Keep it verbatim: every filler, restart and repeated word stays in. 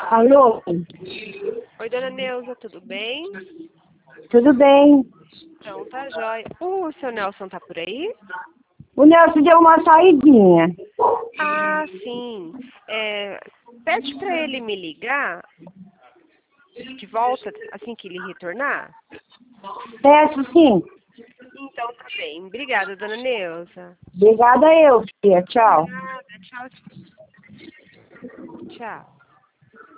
Alô? Oi, dona Neuza, tudo bem? Tudo bem? Então, tá jóia. O seu Nelson tá por aí? O Nelson deu uma saidinha. Ah, sim. É, pede pra ele me ligar de volta assim que ele retornar. Peço sim. Então, tá bem. Obrigada, dona Neuza. Obrigada eu, filha. Tchau. Nada, tchau. Tchau.